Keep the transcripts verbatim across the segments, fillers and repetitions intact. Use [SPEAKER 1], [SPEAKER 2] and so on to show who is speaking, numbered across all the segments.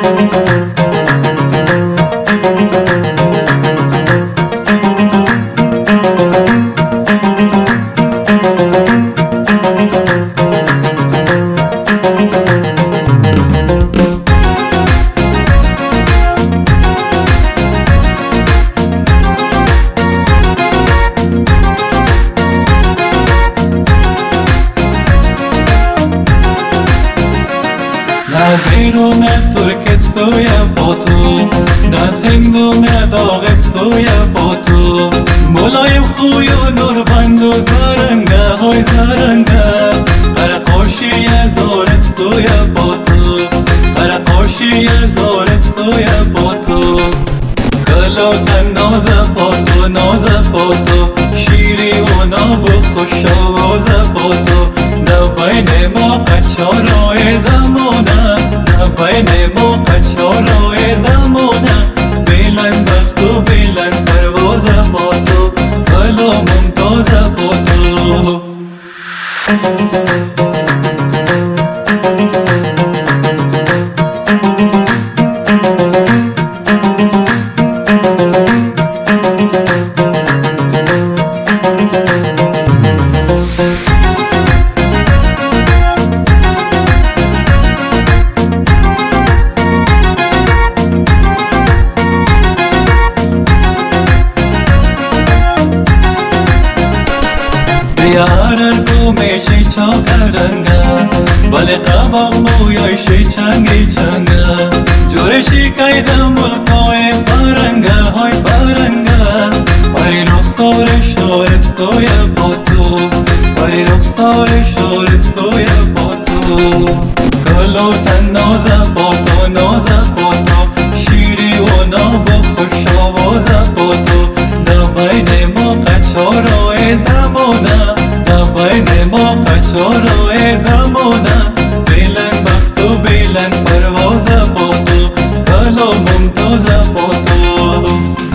[SPEAKER 1] زیرو نه ترکستوی با تو، نه سند و نه داغستوی با تو. ملایم خوی و نوربند و زرنگه های زرنگه، قرقاشی زارستوی با تو، قرقاشی زارستوی با تو. کلوتن نازه با تو، نازه با تو، شیری و ناب و خوشاواز با تو. بین ما قچارای زمانه، بین ما قچارای زمانه. بیلن بخت و بیلن پرواز با تو، کلا ممتاز با تو. بیارر کو میشی چاکرنگا، بله قباق مویایشی چنگی چنگا. جورشی کیدم ملکای فرنگا های فرنگا. پای رخصار شارستوی با تو، پای رخصار شارستوی با تو. کلوتن نازه با تو، نازه با تو، شیری و ناب و خوش آواز با تو. بین ما قچارای زمانه، بین ما قچارای زمانه. بیلن بخت و بیلن پرواز با تو، کلا ممتاز با تو.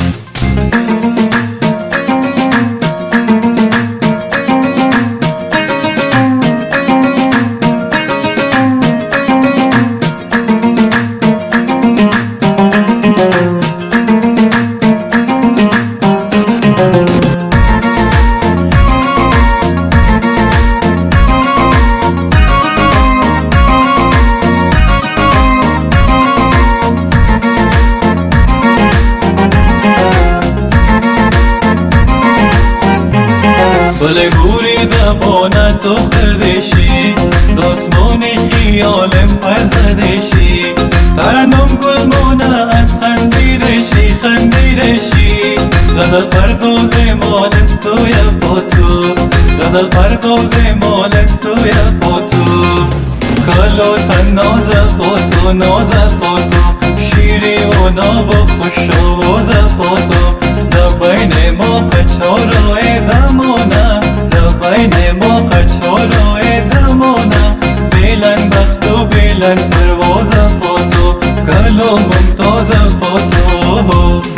[SPEAKER 1] بله گوری دبانه تو خردشی، داسمانی خیالم پرزدشی. ترنم گلمانه از خندیدشی، خندیدشی. غزل پرداز مالستوی با تو، غزل پرداز مالستوی با تو. کلوتن نازه با تو، نازه با تو، شیری و ناب و خوش آواز با تو. بین ما قچارای زمانه، بین ما قچارای زمانه. بیلن بخت و بیلن پرواز با تو، کلا ممتاز با تو.